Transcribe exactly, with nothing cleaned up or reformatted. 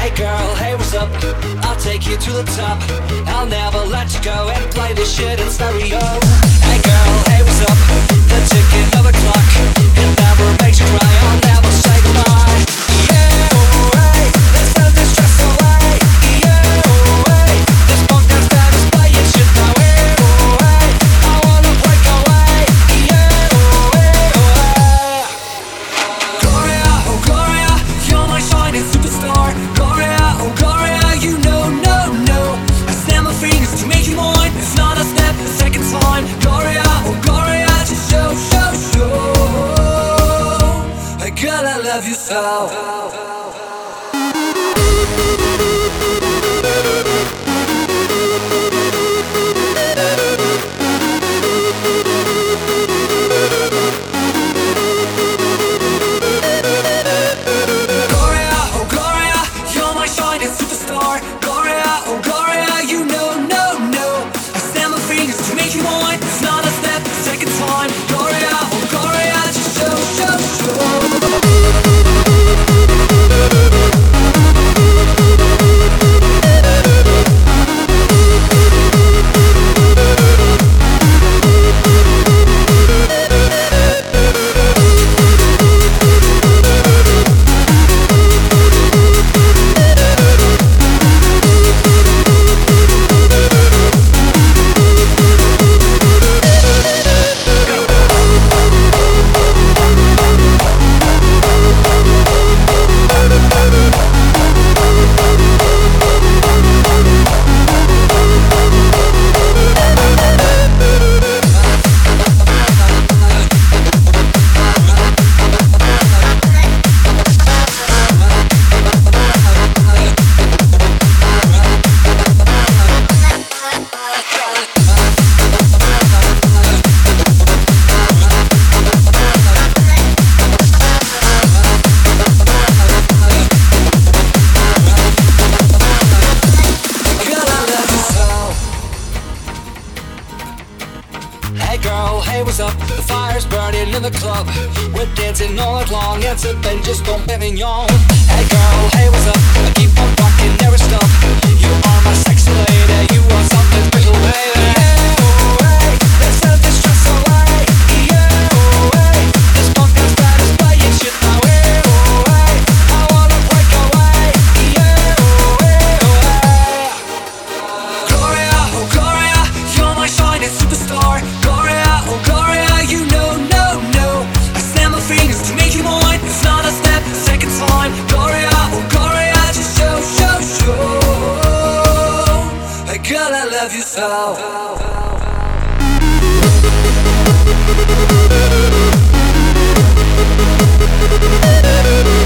Hey girl, hey what's up? I'll take you to the top. I'll never let you go and play this shit in stereo. Hey girl, hey what's up? The ticking of the clock, it never makes you cry. I'll never say goodbye. Yeah, hey, let's send this stress away. Yeah, hey, this punk ass band is playing shit now. Yeah, hey, I wanna break away. Yeah, hey, Gloria, oh Gloria, you're my shining superstar. Gloria, oh Gloria, you know, no, no. I snap my fingers to make you mine. It's not a step, a second time. Gloria, oh Gloria, just show, show, show. Hey girl, I love you so. Gloria, oh Gloria, you're my shining superstar. Gloria, oh Gloria, you know, no, no. I snap my fingers to make you mine. It's not a step, a second time. Gloria, oh Gloria, just show, show, show. Hey girl, hey what's up? The fire's burning in the club. We're dancing all night long and sipping just Dom Perignon. Hey girl, hey what's up? I keep on rocking, never stop. You are my sexy lady, you are something special, baby. Yeah, oh, hey, let's set this stress away. Yeah, oh, hey, this punk ass band is playing shit now. Yeah, oh, hey, I wanna break away. Yeah, oh, hey, oh, hey. Gloria, oh Gloria, you're my shining superstar. Gloria, oh Gloria, you know, no, no. I snap my fingers to make you mine. It's not a step, a second time. Gloria, oh Gloria, just show, show, show. Hey girl, I love you so.